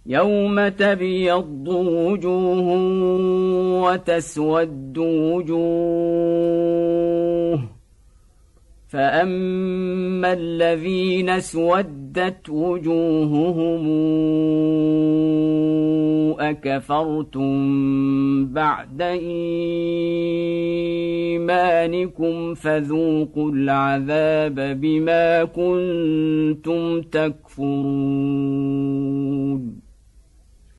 يوم تبيض وجوه وتسود وجوه فأما الذين اسودت وجوههم أكفرتم بعد إيمانكم فذوقوا العذاب بما كنتم تكفرون